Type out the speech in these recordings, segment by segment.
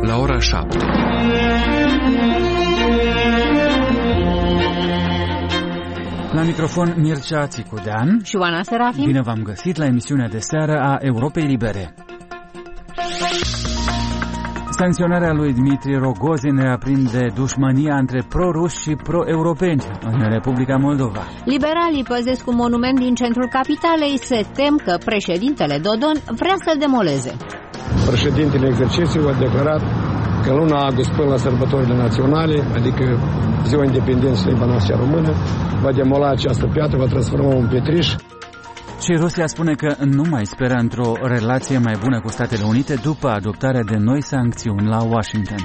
la ora 7. La microfon Mircea Țicudean și Oana Serafim. Bine v-am găsit la emisiunea de seară a Europei Libere. Sancționarea lui Dmitri Rogozin reaprinde dușmania între pro-ruși și pro-europeni în Republica Moldova. Liberalii păzesc un monument din centrul capitalei, se tem că președintele Dodon vrea să-l demoleze. Președintele exercițiu a declarat că luna august până la sărbătorile naționale, adică Ziua Independenței Bănaștea Română, va demola această piatră, va transforma un pietriș. Și Rusia spune că nu mai speră într-o relație mai bună cu Statele Unite după adoptarea de noi sancțiuni la Washington.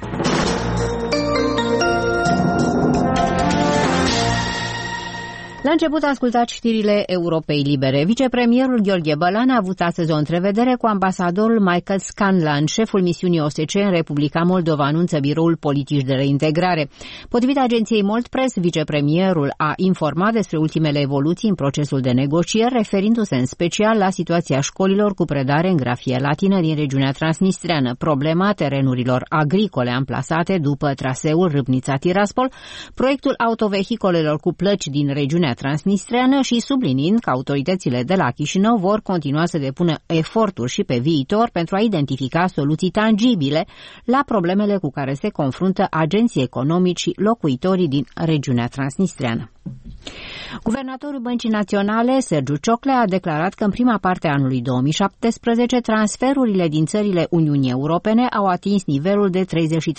La început ascultați știrile Europei Libere. Vicepremierul Gheorghe Bălan a avut astăzi o întrevedere cu ambasadorul Michael Scanlan, șeful misiunii OSCE în Republica Moldova, anunță Biroul Politici de Reintegrare. Potrivit agenției Moldpress, vicepremierul a informat despre ultimele evoluții în procesul de negocieri, referindu-se în special la situația școlilor cu predare în grafie latină din regiunea transnistreană, problema terenurilor agricole amplasate după traseul Râbnița-Tiraspol, proiectul autovehicolelor cu plăci din regiunea transnistreană și subliniind că autoritățile de la Chișinău vor continua să depună eforturi și pe viitor pentru a identifica soluții tangibile la problemele cu care se confruntă agenții economici și locuitorii din regiunea transnistreană. Guvernatorul Băncii Naționale, Sergiu Cioclea, a declarat că în prima parte a anului 2017 transferurile din țările Uniunii Europene au atins nivelul de 33%,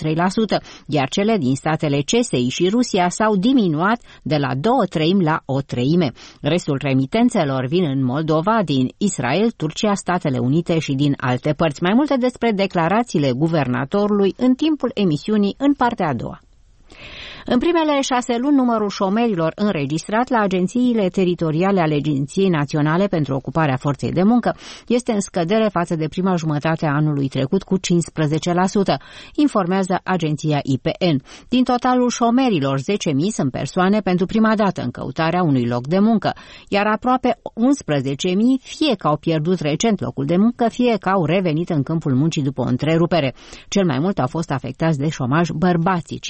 iar cele din statele CSI și Rusia s-au diminuat de la 2/3 la 1/3. Restul remitențelor vin în Moldova, din Israel, Turcia, Statele Unite și din alte părți. Mai multe despre declarațiile guvernatorului în timpul emisiunii în partea a doua. În primele 6 luni, numărul șomerilor înregistrat la agențiile teritoriale ale Agenției Naționale pentru Ocuparea Forței de Muncă este în scădere față de prima jumătate a anului trecut cu 15%, informează agenția IPN. Din totalul șomerilor, 10.000 sunt persoane pentru prima dată în căutarea unui loc de muncă, iar aproape 11.000 fie că au pierdut recent locul de muncă, fie că au revenit în câmpul muncii după o întrerupere. Cel mai mult au fost afectați de șomaj bărbații,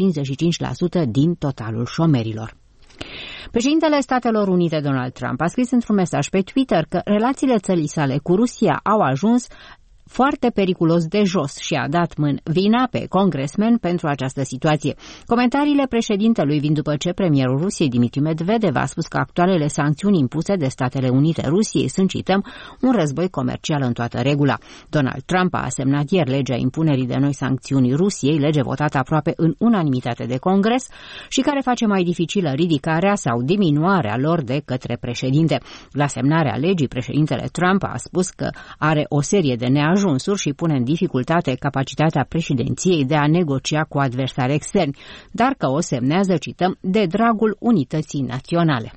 55% din totalul șomerilor. Președintele Statelor Unite, Donald Trump, a scris într-un mesaj pe Twitter că relațiile țării sale cu Rusia au ajuns foarte periculos de jos și a dat vina pe congresmen pentru această situație. Comentariile președintelui vin după ce premierul Rusiei, Dmitri Medvedev, a spus că actualele sancțiuni impuse de Statele Unite Rusiei sunt, cităm, un război comercial în toată regula. Donald Trump a semnat ieri legea impunerii de noi sancțiuni Rusiei, lege votată aproape în unanimitate de Congres și care face mai dificilă ridicarea sau diminuarea lor de către președinte. La semnarea legii, președintele Trump a spus că are o serie de neajunsuri și pune în dificultate capacitatea președinției de a negocia cu adversari externi, dar că o semnează, cităm, de dragul unității naționale.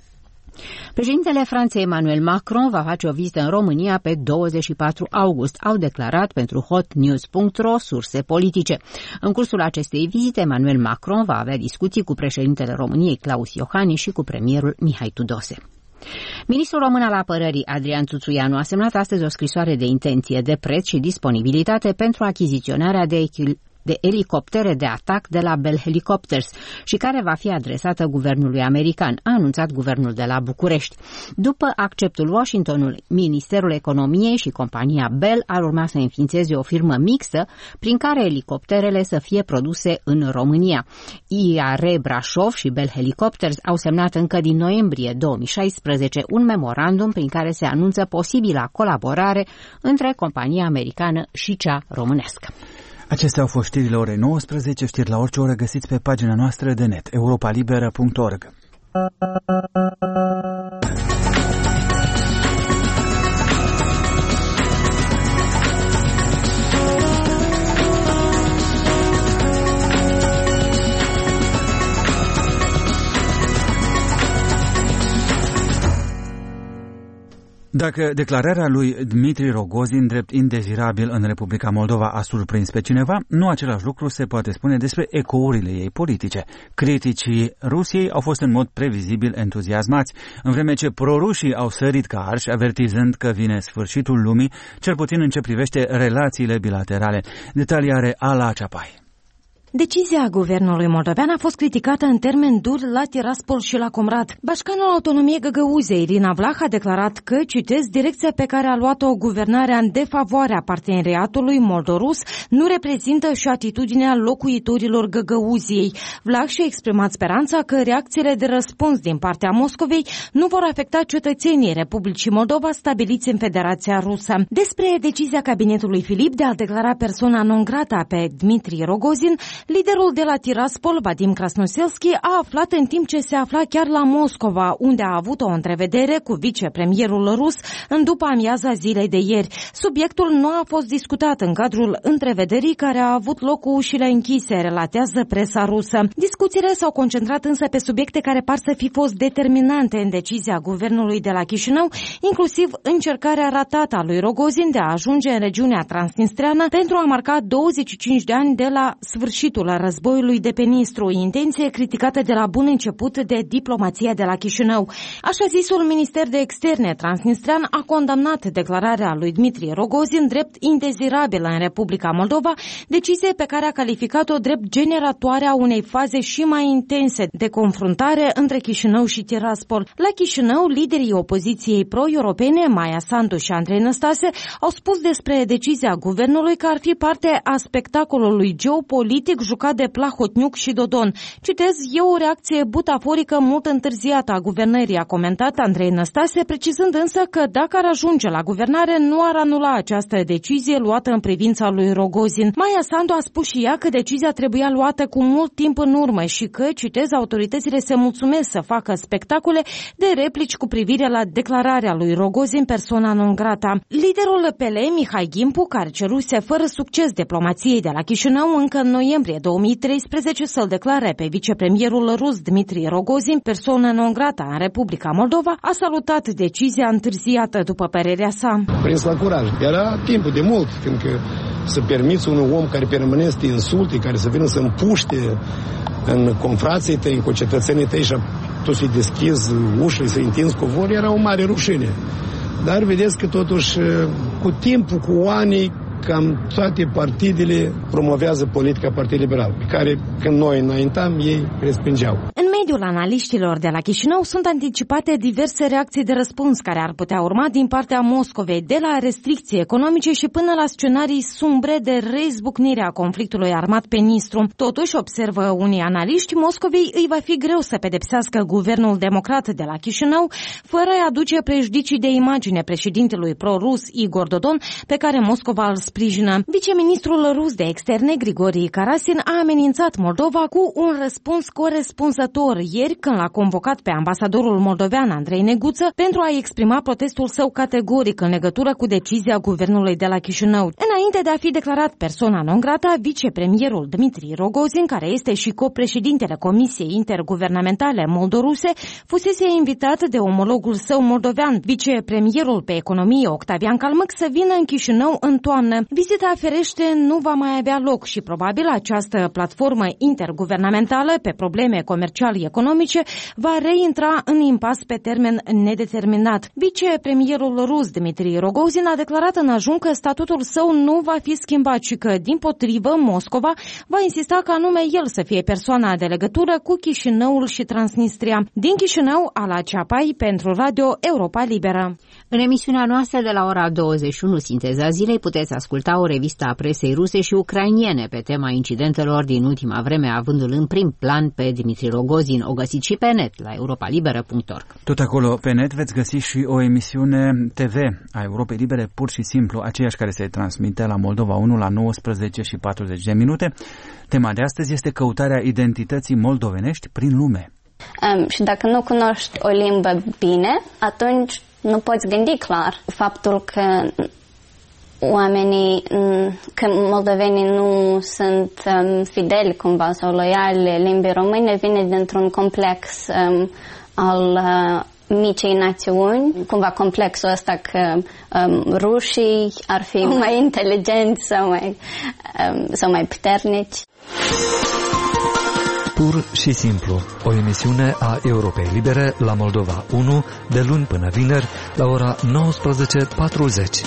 Președintele Franței Emmanuel Macron va face o vizită în România pe 24 august, au declarat pentru hotnews.ro surse politice. În cursul acestei vizite, Emmanuel Macron va avea discuții cu președintele României Claus Iohannis și cu premierul Mihai Tudose. Ministrul român al apărării, Adrian Țuțuianu, a semnat astăzi o scrisoare de intenție de preț și disponibilitate pentru achiziționarea de elicoptere de atac de la Bell Helicopters și care va fi adresată guvernului american, a anunțat guvernul de la București. După acceptul Washingtonului, Ministerul Economiei și compania Bell ar urma să înființeze o firmă mixtă prin care elicopterele să fie produse în România. IAR Brașov și Bell Helicopters au semnat încă din noiembrie 2016 un memorandum prin care se anunță posibila colaborare între compania americană și cea românească. Acestea au fost știrile orei 19, știri la orice oră găsiți pe pagina noastră de net, europalibera.org. Dacă declararea lui Dmitri Rogozin drept indezirabil în Republica Moldova a surprins pe cineva, nu același lucru se poate spune despre ecourile ei politice. Criticii Rusiei au fost în mod previzibil entuziasmați, în vreme ce prorușii au sărit ca arși, avertizând că vine sfârșitul lumii, cel puțin în ce privește relațiile bilaterale. Detalii are Ala Ceapai. Decizia guvernului moldovean a fost criticată în termeni duri la Tiraspol și la Comrat. Bașcanul autonomiei Găgăuzei, Irina Vlah, a declarat că, citez, direcția pe care a luat-o guvernarea în defavoarea parteneriatului moldorus nu reprezintă și atitudinea locuitorilor Găgăuziei. Vlah și-a exprimat speranța că reacțiile de răspuns din partea Moscovei nu vor afecta cetățenii Republicii Moldova stabiliți în Federația Rusă. Despre decizia cabinetului Filip de a declara persoana non grata pe Dmitri Rogozin, liderul de la Tiraspol, Vadim Krasnoselski, a aflat în timp ce se afla chiar la Moscova, unde a avut o întrevedere cu vicepremierul rus în după amiaza zilei de ieri. Subiectul nu a fost discutat în cadrul întrevederii care a avut loc cu ușile închise, relatează presa rusă. Discuțiile s-au concentrat însă pe subiecte care par să fi fost determinante în decizia guvernului de la Chișinău, inclusiv încercarea ratată a lui Rogozin de a ajunge în regiunea transnistreană pentru a marca 25 de ani de la sfârșitul războiului de pe Nistru, intenție criticată de la bun început de diplomația de la Chișinău. Așa zisul Minister de Externe transnistrean a condamnat declararea lui Dmitri Rogozin drept indezirabilă în Republica Moldova, decizie pe care a calificat-o drept generatoare a unei faze și mai intense de confruntare între Chișinău și Tiraspol. La Chișinău, liderii opoziției pro-europene, Maia Sandu și Andrei Năstase, au spus despre decizia guvernului că ar fi parte a spectacolului geopolitic jucat de Plahotniuc și Dodon. Citez, e o reacție butaforică mult întârziată a guvernării, a comentat Andrei Năstase, precizând însă că dacă ar ajunge la guvernare, nu ar anula această decizie luată în privința lui Rogozin. Maia Sandu a spus și ea că decizia trebuia luată cu mult timp în urmă și că, citez, autoritățile se mulțumesc să facă spectacole de replici cu privire la declararea lui Rogozin persoana non grata. Liderul PL, Mihai Gimpu, care ceruse fără succes diplomației de la Chișinău încă în noiembrie 2013 să-l declare pe vicepremierul rus Dmitri Rogozin persoană non grata în Republica Moldova, a salutat decizia întârziată, după părerea sa. Prins la curaj. Era timpul de mult, fiindcă să permiți unui om care permanent să te insulte, care să vină să împuște în confrații tăi, cu cetățenii tăi și tu să-i deschizi ușile, să-i întinzi covor, era o mare rușine. Dar vedeți că totuși cu timpul, cu anii, cam toate partidele promovează politica Partidului Liberal, pe care când noi înaintam, ei respingeau. În mediul analiștilor de la Chișinău sunt anticipate diverse reacții de răspuns care ar putea urma din partea Moscovei, de la restricții economice și până la scenarii sumbre de reizbucnire a conflictului armat pe Nistru. Totuși, observă unii analiști, Moscovei îi va fi greu să pedepsească guvernul democrat de la Chișinău, fără a aduce prejudicii de imagine președintelui pro-rus Igor Dodon, pe care Moscova îl sprijină. Viceministrul rus de externe, Grigori Karasin, a amenințat Moldova cu un răspuns corespunzător ieri când l-a convocat pe ambasadorul moldovean Andrei Neguță pentru a exprima protestul său categoric în legătură cu decizia guvernului de la Chișinău. Înainte de a fi declarat persoana non grata, vicepremierul Dmitri Rogozin, care este și copreședintele Comisiei Interguvernamentale Moldoruse, fusese invitat de omologul său moldovean, vicepremierul pe economie Octavian Calmâc, să vină în Chișinău în toamnă. Vizita ferește nu va mai avea loc și probabil această platformă interguvernamentală pe probleme comerciale-economice va reintra în impas pe termen nedeterminat. Vicepremierul rus Dmitri Rogozin a declarat în ajun că statutul său nu va fi schimbat și că, dimpotrivă, Moscova va insista ca anume el să fie persoana de legătură cu Chișinăul și Transnistria. Din Chișinău, Ala Ceapai, pentru Radio Europa Liberă. În emisiunea noastră de la ora 21, Sinteza Zilei, puteți asculta o revistă a presei ruse și ucrainiene pe tema incidentelor din ultima vreme, avându-l în prim plan pe Dmitri Rogozin. O găsiți și pe net la europalibera.org. Tot acolo pe net veți găsi și o emisiune TV a Europei Libere, pur și simplu aceeași care se transmite la Moldova 1 la 19 și 40 de minute. Tema de astăzi este căutarea identității moldovenești prin lume. Și dacă nu cunoști o limbă bine, atunci nu poți gândi clar. Faptul că oamenii, că moldovenii nu sunt fideli cumva sau loiali limbii române vine dintr-un complex al micii națiuni, cumva complexul ăsta că rușii ar fi mai inteligenți sau mai puternici. Pur și simplu, o emisiune a Europei Libere la Moldova 1, de luni până vineri, la ora 19:40.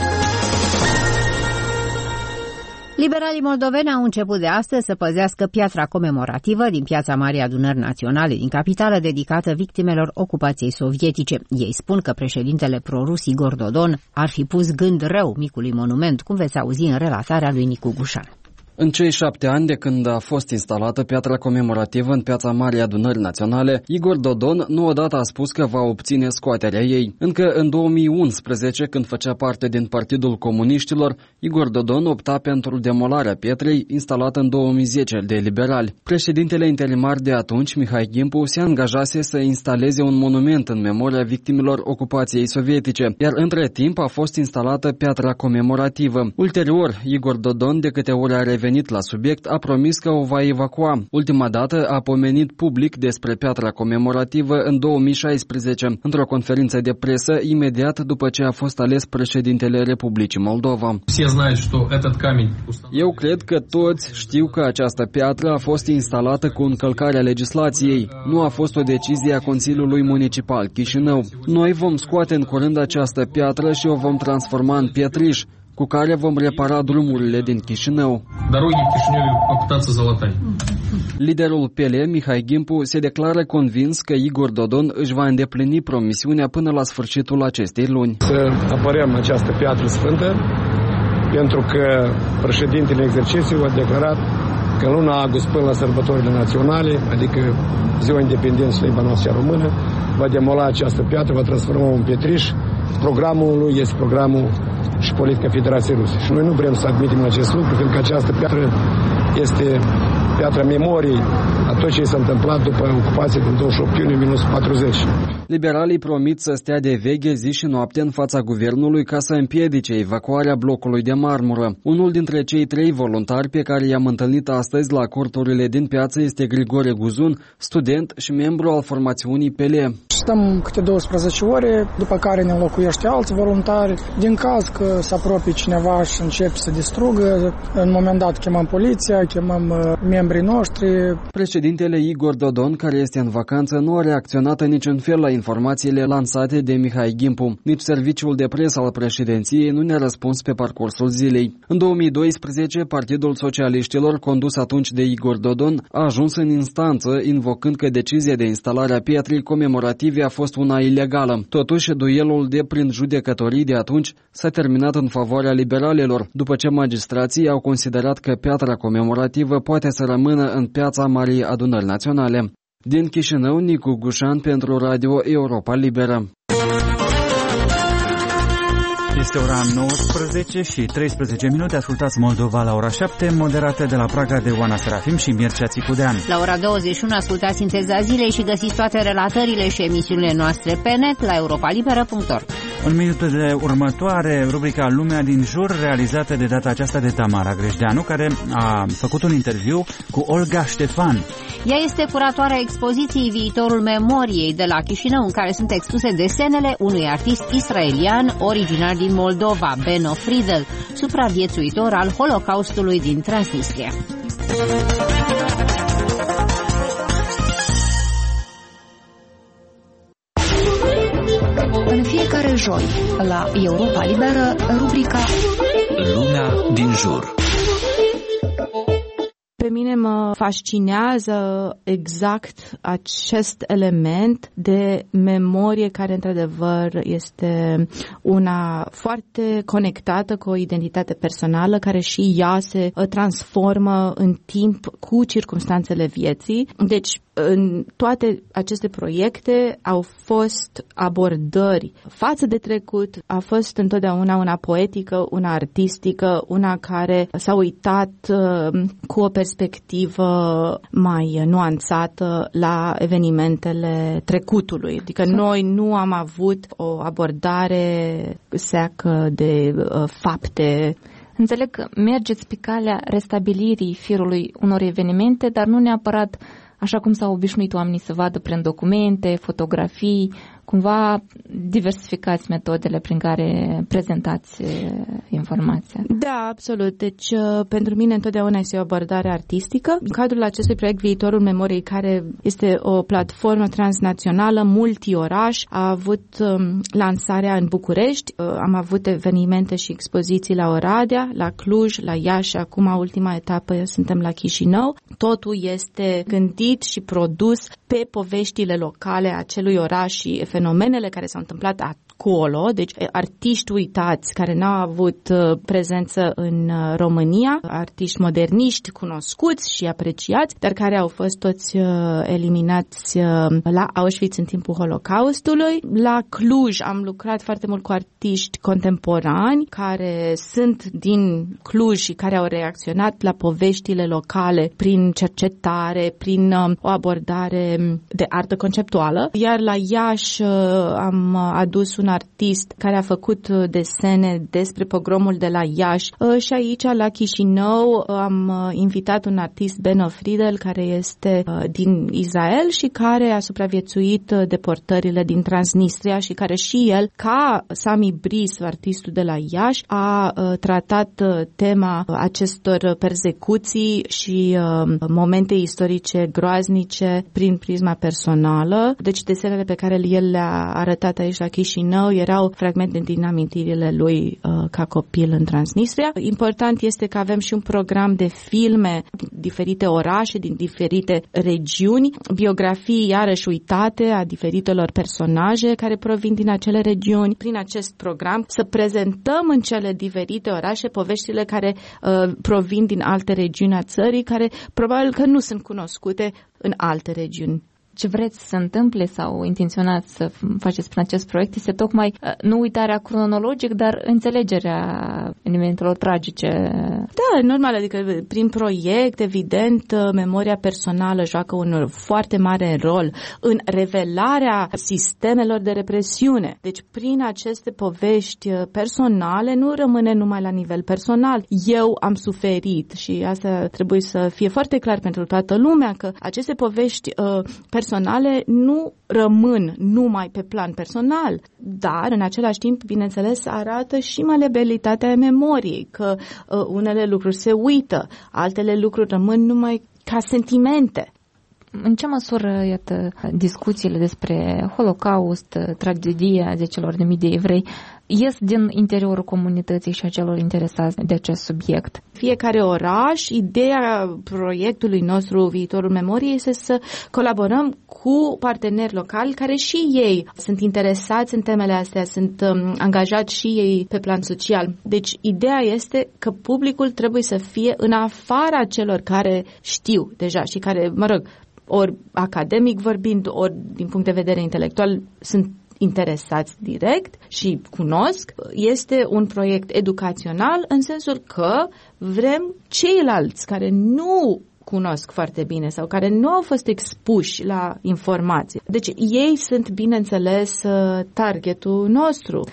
Liberalii moldoveni au început de astăzi să păzească piatra comemorativă din Piața Marii Adunări Naționale din capitală, dedicată victimelor ocupației sovietice. Ei spun că președintele prorus Igor Dodon ar fi pus gând rău micului monument, cum veți auzi în relatarea lui Nicu Gușan. În cei 7 ani de când a fost instalată piatra comemorativă în Piața Marii Adunări Naționale, Igor Dodon nu odată a spus că va obține scoaterea ei. Încă în 2011, când făcea parte din Partidul Comuniștilor, Igor Dodon opta pentru demolarea pietrei instalată în 2010 de liberali. Președintele interimar de atunci, Mihai Gimpu, se angajase să instaleze un monument în memoria victimelor ocupației sovietice, iar între timp a fost instalată piatra comemorativă. Ulterior, Igor Dodon, de câte ori a revenit la subiect, a promis că o va evacua. Ultima dată a pomenit public despre piatra comemorativă în 2016, într-o conferință de presă, imediat după ce a fost ales președintele Republicii Moldova. Eu cred că toți știu că această piatră a fost instalată cu încălcarea legislației. Nu a fost o decizie a Consiliului Municipal Chișinău. Noi vom scoate în curând această piatră și o vom transforma în pietriș, cu care vom repara drumurile din Chișinău. Liderul PL, Mihai Gimpu, se declară convins că Igor Dodon își va îndeplini promisiunea până la sfârșitul acestei luni. Să apărăm această piatră sfântă, pentru că președintele în exercițiu a declarat că în luna august până la sărbătorile naționale, adică Ziua Independenței Libanoasă și Română, va demola această piatră, va transforma în pietriș. Programul lui este programul și politica Federației Ruse. Și noi nu vrem să admitem acest lucru, pentru că această piatră este piatra memoriei a tot ce s-a întâmplat după ocupația din 28 iunie 1940. Liberalii promit să stea de veche zi și noapte în fața guvernului ca să împiedice evacuarea blocului de marmură. Unul dintre cei 3 voluntari pe care i-am întâlnit astăzi la corturile din piață este Grigore Guzun, student și membru al formațiunii PL. Stăm câte 12 ore, după care ne înlocuiește alți voluntari. Din caz că se apropie cineva și începe să distrugă, în moment dat chemăm poliția, chemăm membrii noștri. Președintele Igor Dodon, care este în vacanță, nu a reacționat în niciun fel la informațiile lansate de Mihai Gimpu. Nici serviciul de presă al președinției nu ne-a răspuns pe parcursul zilei. În 2012, Partidul Socialiștilor, condus atunci de Igor Dodon, a ajuns în instanță, invocând că decizia de instalare a pietrei comemorative a fost una ilegală. Totuși, duelul de prin judecătorii de atunci s-a terminat în favoarea liberalilor, după ce magistrații au considerat că piatra comemorativă poate să rămână în Piața Marii Adunări Naționale. Din Chișinău, Nicu Gușan pentru Radio Europa Liberă. Este ora 19 și 13 minute. Ascultați Moldova la ora 7, moderată de la Praga de Oana Serafim și Mircea Țicudean. La ora 21 ascultați Sinteza Zilei și găsiți toate relatările și emisiunile noastre pe net la europalibera.org. În minutele următoare, rubrica Lumea din jur, realizată de data aceasta de Tamara Grejdeanu, care a făcut un interviu cu Olga Ștefan. Ea este curatoarea expoziției Viitorul Memoriei de la Chișinău, în care sunt expuse desenele unui artist israelian originar din Moldova, Beno Friedel, supraviețuitor al Holocaustului din Transnistria. În fiecare joi, la Europa Liberă, rubrica Lumea din jur. Pe mine mă fascinează exact acest element de memorie care, într-adevăr, este una foarte conectată cu o identitate personală, care și ea se transformă în timp cu circumstanțele vieții. Deci, în toate aceste proiecte au fost abordări față de trecut, a fost întotdeauna una poetică, una artistică, una care s-a uitat cu o perspectivă mai nuanțată la evenimentele trecutului. Adică noi nu am avut o abordare seacă de fapte. Înțeleg că mergeți pe calea restabilirii firului unor evenimente, dar nu neapărat așa cum s-au obișnuit oamenii să vadă prin documente, fotografii, cumva diversificați metodele prin care prezentați informația. Da, absolut. Deci, pentru mine întotdeauna este o abordare artistică. În cadrul acestui proiect Viitorul Memoriei, care este o platformă transnațională, multi-oraș, a avut lansarea în București, am avut evenimente și expoziții la Oradea, la Cluj, la Iași, acum ultima etapă suntem la Chișinău. Totul este gândit și produs pe poveștile locale acelui oraș și fenomenele care s-au întâmplat acolo, deci artiști uitați care n-au avut prezență în România, artiști moderniști cunoscuți și apreciați, dar care au fost toți eliminați la Auschwitz în timpul Holocaustului. La Cluj am lucrat foarte mult cu artiști contemporani care sunt din Cluj și care au reacționat la poveștile locale prin cercetare, prin o abordare de artă conceptuală. Iar la Iași am adus un artist care a făcut desene despre pogromul de la Iași și aici la Chișinău am invitat un artist, Beno Friedel, care este din Israel și care a supraviețuit deportările din Transnistria și care și el, ca Sami Bris, artistul de la Iași, a tratat tema acestor persecuții și momente istorice groaznice prin prisma personală. Deci desenele pe care el le-a arătat aici la Chișinău erau fragmente din amintirile lui ca copil în Transnistria. Important este că avem și un program de filme din diferite orașe, din diferite regiuni, biografii iarăși uitate a diferitelor personaje care provin din acele regiuni. Prin acest program să prezentăm în cele diferite orașe poveștile care provin din alte regiuni a țării, care probabil că nu sunt cunoscute în alte regiuni. Ce vreți să se întâmple sau intenționați să faceți prin acest proiect este tocmai nu uitarea cronologic, dar înțelegerea evenimentelor tragice. Da, normal, adică prin proiect, evident, memoria personală joacă un foarte mare rol în revelarea sistemelor de represiune. Deci prin aceste povești personale nu rămâne numai la nivel personal. Eu am suferit și asta trebuie să fie foarte clar pentru toată lumea, că aceste povești personale nu rămân numai pe plan personal, dar în același timp, bineînțeles, arată și maleabilitatea memoriei, că unele lucruri se uită, altele lucruri rămân numai ca sentimente. În ce măsură, iată, discuțiile despre Holocaust, tragedia zecelor de mii de evrei, ies din interiorul comunității și a celor interesați de acest subiect? Fiecare oraș, ideea proiectului nostru Viitorul Memoriei este să colaborăm cu parteneri locali care și ei sunt interesați în temele astea, sunt angajați și ei pe plan social. Deci ideea este că publicul trebuie să fie în afara celor care știu deja și care, ori academic vorbind, ori din punct de vedere intelectual sunt interesați direct și cunosc. Este un proiect educațional în sensul că vrem ceilalți care nu cunosc foarte bine sau care nu au fost expuși la informații. Deci ei sunt, bineînțeles, targetul nostru.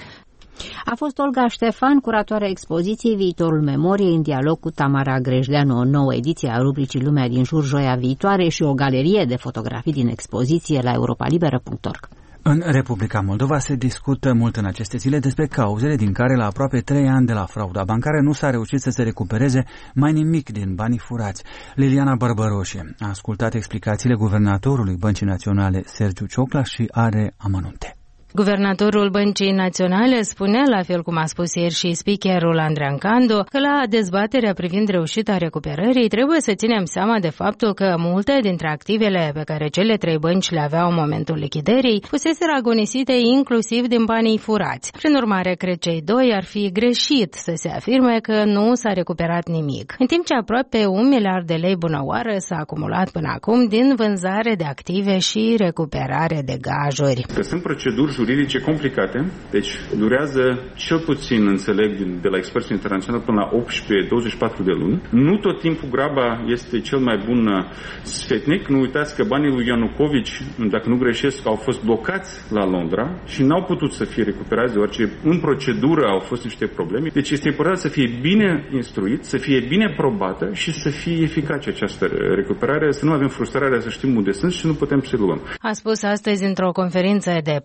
A fost Olga Ștefan, curatoarea expoziției Viitorul Memoriei, în dialog cu Tamara Grejdeanu, o nouă ediție a rubricii Lumea din jur joia viitoare și o galerie de fotografii din expoziție la europalibera.org. În Republica Moldova se discută mult în aceste zile despre cauzele din care la aproape 3 ani de la frauda bancară nu s-a reușit să se recupereze mai nimic din banii furați. Liliana Bărbăroșie a ascultat explicațiile guvernatorului Băncii Naționale Sergiu Ciocla și are amănunte. Guvernatorul Băncii Naționale spunea, la fel cum a spus ieri și speakerul Andrean Candu, că la dezbaterea privind reușita recuperării trebuie să ținem seama de faptul că multe dintre activele pe care cele 3 bănci le aveau în momentul lichidării fuseseră agonisite inclusiv din banii furați. Prin urmare, cred cei doi ar fi greșit să se afirme că nu s-a recuperat nimic, în timp ce aproape 1 miliard de lei bunăoară s-a acumulat până acum din vânzare de active și recuperare de gajuri. Că sunt proceduri juridice complicate, deci durează cel puțin, înțeleg, de la experții internaționali până la 18-24 de luni. Nu tot timpul graba este cel mai bun sfetnic. Nu uitați că banii lui Ianucovici, dacă nu greșesc, au fost blocați la Londra și n-au putut să fie recuperați, deoarece în procedură au fost niște probleme. Deci este important să fie bine instruit, să fie bine probată și să fie eficace această recuperare, să nu avem frustrarea să știm unde sunt și nu putem să luăm. A spus astăzi într-o conferință de presă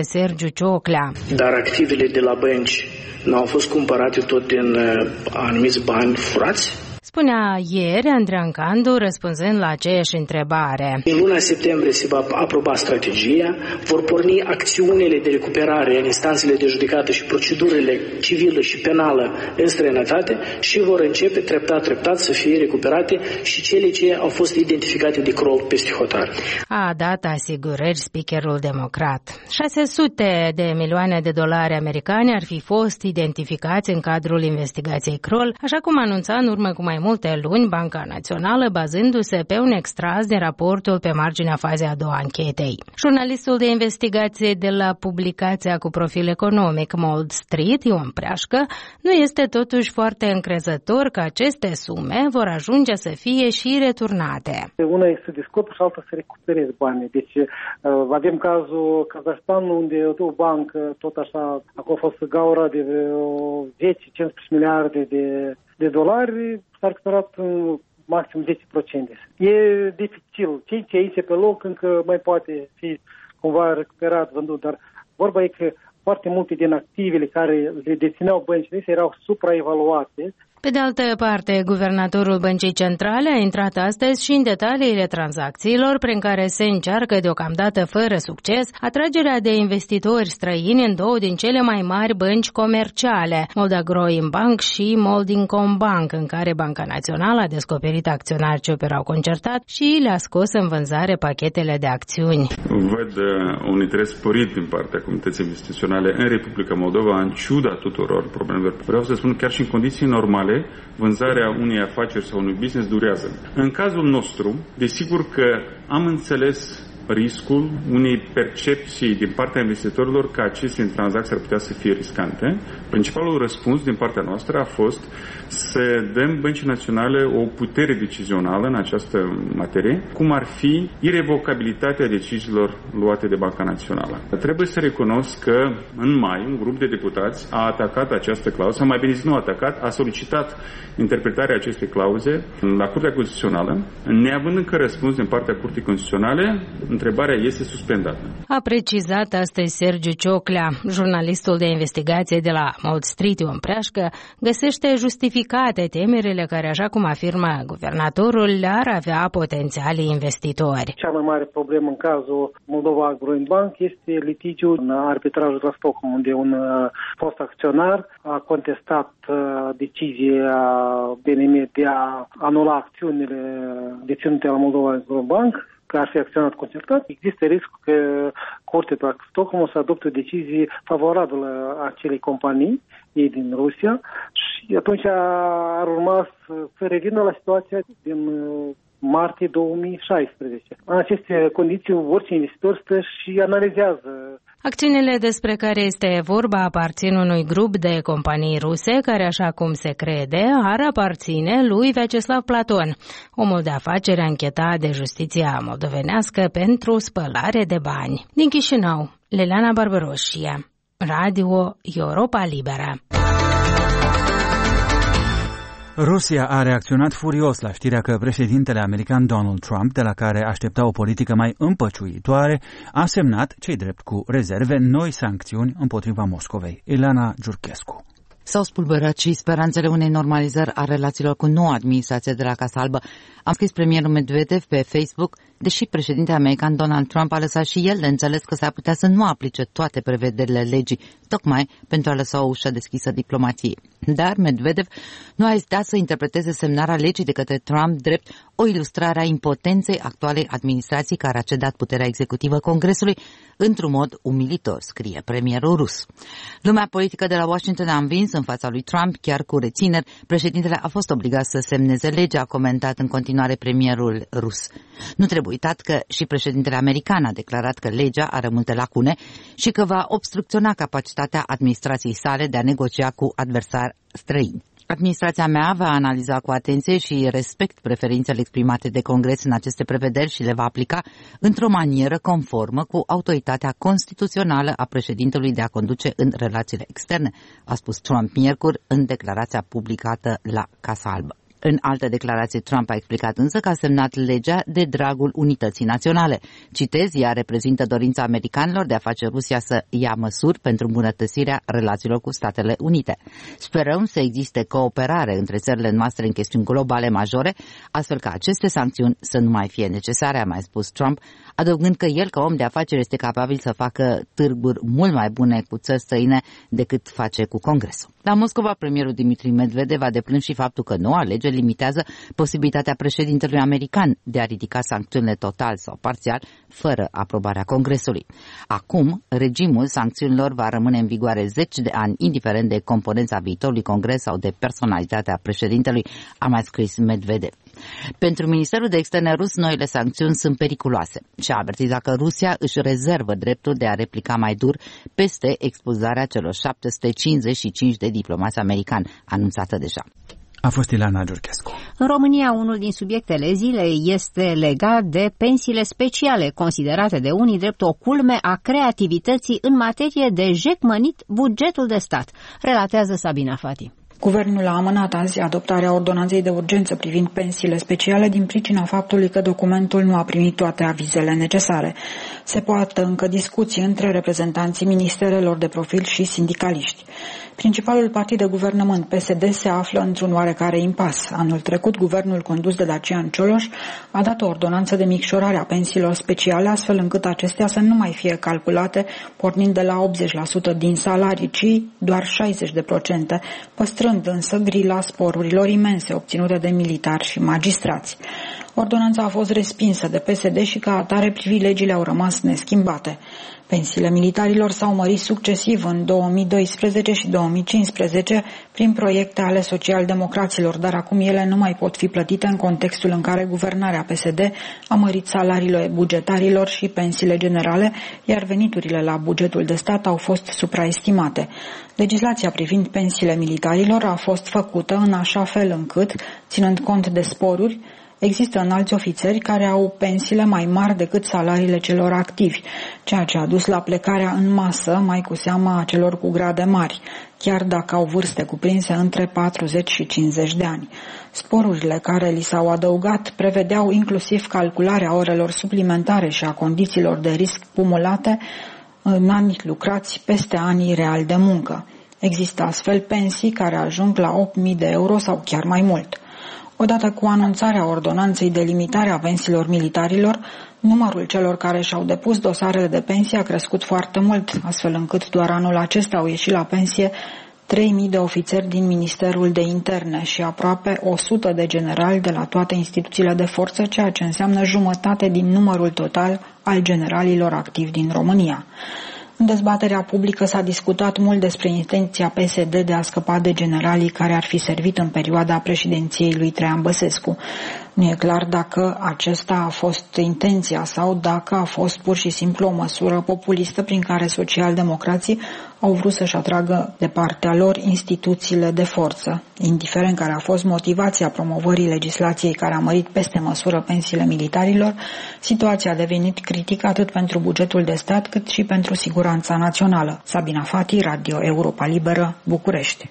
Sergiu Cioclea. Dar activele de la bănci n-au fost cumpărate tot din anumiți bani furați? Spunea ieri Andreea Candu, răspunzând la aceeași întrebare. În luna septembrie se va aproba strategia, vor porni acțiunile de recuperare în instanțele de judecată și procedurile civilă și penală în străinătate și vor începe treptat să fie recuperate și cele ce au fost identificate de crol peste hotar. A dat asigurări speakerul democrat. 600 de milioane de dolari americani ar fi fost identificați în cadrul investigației Kroll, așa cum anunța în urmă cu mai multe luni Banca Națională, bazându-se pe un extras din raportul pe marginea fazei a doua anchetei. Jurnalistul de investigație de la publicația cu profil economic Mold Street, Ion Preașcă, nu este totuși foarte încrezător că aceste sume vor ajunge să fie și returnate. Una este să descoperi și alta să recuperezi banii. Deci avem cazul Kazahstan, unde o bancă, tot așa, acolo a fost gaura de 10-15 miliarde de dolari, s-a recuperat maxim 10%. E dificil. Ce aici pe loc încă mai poate fi cumva recuperat, vândut, dar vorba e că foarte multe din activele care le dețineau băncile erau supraevaluate. Pe de altă parte, guvernatorul Băncii Centrale a intrat astăzi și în detaliile tranzacțiilor prin care se încearcă deocamdată fără succes atragerea de investitori străini în două din cele mai mari bănci comerciale, Moldagroim Bank și Moldingcom Bank, în care Banca Națională a descoperit acționari ce operau concertat și le-a scos în vânzare pachetele de acțiuni. Văd un interes sporit din partea comunității investiționale în Republica Moldova, în ciuda tuturor problemelor. Vreau să spun, chiar și în condiții normale, vânzarea unei afaceri sau unui business durează. În cazul nostru, desigur că am înțeles riscul unei percepții din partea investitorilor că aceste tranzacții ar putea să fie riscante. Principalul răspuns din partea noastră a fost să dăm Băncii Naționale o putere decizională în această materie, cum ar fi irevocabilitatea deciziilor luate de Banca Națională. Trebuie să recunosc că în mai un grup de deputați a atacat această clauză, sau mai bine zis nu a atacat, a solicitat interpretarea acestei clauze la Curtea Constituțională, neavând încă răspuns din partea Curții Constituționale. Întrebarea este suspendată. A precizat astăzi Sergiu Cioclea. Jurnalistul de investigație de la Mold Street, Ion Preașcă, găsește justificate temerile care, așa cum afirmă guvernatorul, le-ar avea potențialii investitori. Cea mai mare problemă în cazul Moldova Agroin Bank este litigiul în arbitrajul la Stockholm, unde un fost acționar a contestat decizia BNM de a anula acțiunile deținute la Moldova Agroin Bank, că ar fi acționat concertat. Există riscul că Curtea de la Stockholm o să adopte o decizie favorabilă acelei companii, ei din Rusia, și atunci ar urma să revină la situația din martie 2016. În aceste condiții, orice investitor stă și analizează. Acțiunile despre care este vorba aparțin unui grup de companii ruse care, așa cum se crede, ar aparține lui Vyacheslav Platon, omul de afaceri anchetat de justiția moldovenească pentru spălare de bani. Din Chișinău, Leleana Barbaroșie, Radio Europa Liberă. Rusia a reacționat furios la știrea că președintele american Donald Trump, de la care aștepta o politică mai împăciuitoare, a semnat, cei drept cu rezerve, noi sancțiuni împotriva Moscovei. Ileana Giurchescu. S-au spulberat și speranțele unei normalizări a relațiilor cu noua administrație de la Casa Albă. Am scris premierul Medvedev pe Facebook, deși președintele american Donald Trump a lăsat și el de înțeles că s-ar putea să nu aplice toate prevederile legii, tocmai pentru a lăsa o ușă deschisă diplomației. Dar Medvedev nu a ezitat să interpreteze semnarea legii de către Trump drept o ilustrare a impotenței actualei administrații care a cedat puterea executivă Congresului într-un mod umilitor, scrie premierul rus. Lumea politică de la Washington a învins în fața lui Trump, chiar cu rețineri. Președintele a fost obligat să semneze legea, a comentat în continuare premierul rus. Nu trebuie uitat că și președintele american a declarat că legea are multe lacune și că va obstrucționa capacitatea administrației sale de a negocia cu adversari străini. Administrația mea va analiza cu atenție și respect preferințele exprimate de Congres în aceste prevederi și le va aplica într-o manieră conformă cu autoritatea constituțională a președintelui de a conduce în relațiile externe, a spus Trump miercuri în declarația publicată la Casa Albă. În altă declarație, Trump a explicat însă că a semnat legea de dragul unității naționale. Citez, ea reprezintă dorința americanilor de a face Rusia să ia măsuri pentru îmbunătățirea relațiilor cu Statele Unite. Sperăm să existe cooperare între țările noastre în chestiuni globale majore, astfel ca aceste sancțiuni să nu mai fie necesare, a mai spus Trump, adăugând că el, ca om de afaceri, este capabil să facă târguri mult mai bune cu țări străine decât face cu Congresul. La Moscova, premierul Dmitri Medvedev a deplâns și faptul că noua lege limitează posibilitatea președintelui american de a ridica sancțiunile total sau parțial, fără aprobarea Congresului. Acum, regimul sancțiunilor va rămâne în vigoare 10 de ani, indiferent de componența viitorului Congres sau de personalitatea președintelui, a mai scris Medvedev. Pentru Ministerul de Externe rus, noile sancțiuni sunt periculoase și a avertizat că Rusia își rezervă dreptul de a replica mai dur peste expulzarea celor 755 de diplomați americani, anunțată deja. A fost Ileana Giurchescu. În România, unul din subiectele zilei este legat de pensiile speciale, considerate de unii drept o culme a creativității în materie de jecmănit bugetul de stat, relatează Sabina Fati. Guvernul a amânat azi adoptarea ordonanței de urgență privind pensiile speciale din pricina faptului că documentul nu a primit toate avizele necesare. Se poartă încă discuții între reprezentanții ministerelor de profil și sindicaliști. Principalul partid de guvernământ, PSD, se află într-un oarecare impas. Anul trecut, guvernul condus de Dacian Cioloș a dat o ordonanță de micșorare a pensiilor speciale, astfel încât acestea să nu mai fie calculate pornind de la 80% din salarii, ci doar 60%, păstrând însă grila sporurilor imense obținute de militari și magistrați. Ordonanța a fost respinsă de PSD și ca atare privilegiile au rămas neschimbate. Pensiile militarilor s-au mărit succesiv în 2012 și 2015 prin proiecte ale socialdemocraților, dar acum ele nu mai pot fi plătite în contextul în care guvernarea PSD a mărit salariile bugetarilor și pensiile generale, iar veniturile la bugetul de stat au fost supraestimate. Legislația privind pensiile militarilor a fost făcută în așa fel încât, ținând cont de sporuri, există înalți ofițeri care au pensiile mai mari decât salariile celor activi, ceea ce a dus la plecarea în masă, mai cu seamă a celor cu grade mari, chiar dacă au vârste cuprinse între 40 și 50 de ani. Sporurile care li s-au adăugat prevedeau inclusiv calcularea orelor suplimentare și a condițiilor de risc cumulate în ani lucrați peste anii reali de muncă. Există astfel pensii care ajung la 8.000 de euro sau chiar mai mult. Odată cu anunțarea ordonanței de limitare a pensiilor militarilor, numărul celor care și-au depus dosarele de pensie a crescut foarte mult, astfel încât doar anul acesta au ieșit la pensie 3.000 de ofițeri din Ministerul de Interne și aproape 100 de generali de la toate instituțiile de forță, ceea ce înseamnă jumătate din numărul total al generalilor activi din România. În dezbaterea publică s-a discutat mult despre intenția PSD de a scăpa de generalii care ar fi servit în perioada președinției lui Traian Băsescu. Nu e clar dacă acesta a fost intenția sau dacă a fost pur și simplu o măsură populistă prin care socialdemocrații au vrut să-și atragă de partea lor instituțiile de forță. Indiferent care a fost motivația promovării legislației care a mărit peste măsură pensiile militarilor, situația a devenit critică atât pentru bugetul de stat cât și pentru siguranța națională. Sabina Fati, Radio Europa Liberă, București.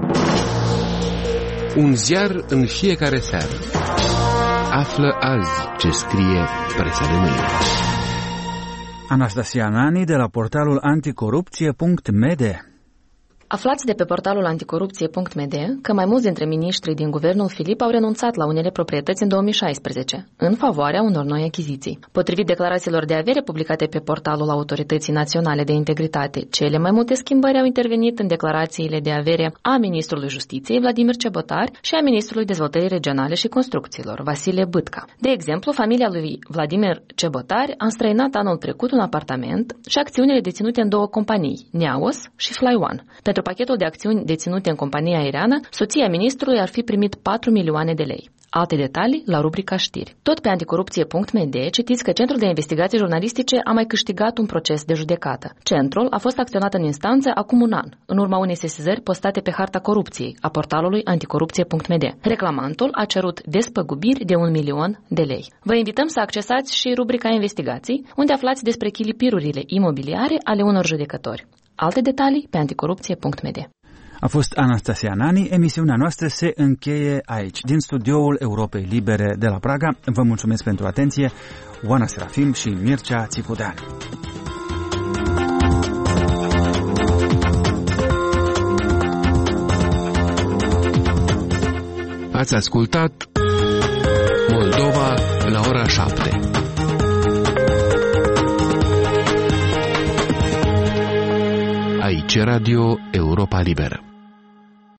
Un ziar în fiecare seară. Află azi ce scrie presa de mâine. Anastasia Nani de la portalul anticorupție.md. Aflați de pe portalul anticorupție.md că mai mulți dintre miniștrii din guvernul Filip au renunțat la unele proprietăți în 2016, în favoarea unor noi achiziții. Potrivit declarațiilor de avere publicate pe portalul Autorității Naționale de Integritate, cele mai multe schimbări au intervenit în declarațiile de avere a ministrului Justiției, Vladimir Cebotar, și a ministrului Dezvoltării Regionale și Construcțiilor, Vasile Bâtca. De exemplu, familia lui Vladimir Cebotar a înstrăinat anul trecut un apartament și acțiunile deținute în două companii, Neaos și FlyOne. Pentru pachetul de acțiuni deținute în compania aeriană, soția ministrului ar fi primit 4 milioane de lei. Alte detalii la rubrica știri. Tot pe anticorupție.md citiți că Centrul de Investigații Jurnalistice a mai câștigat un proces de judecată. Centrul a fost acționat în instanță acum un an, în urma unei sesizări postate pe harta corupției a portalului anticorupție.md. Reclamantul a cerut despăgubiri de 1 milion de lei. Vă invităm să accesați și rubrica investigații, unde aflați despre chilipirurile imobiliare ale unor judecători. Alte detalii pe anticorupție.md. A fost Anastasia Nani. Emisiunea noastră se încheie aici, din studioul Europei Libere de la Praga. Vă mulțumesc pentru atenție. Oana Serafim și Mircea Țicudean. Ați ascultat Moldova la ora 7. Aici Radio Europa Liberă.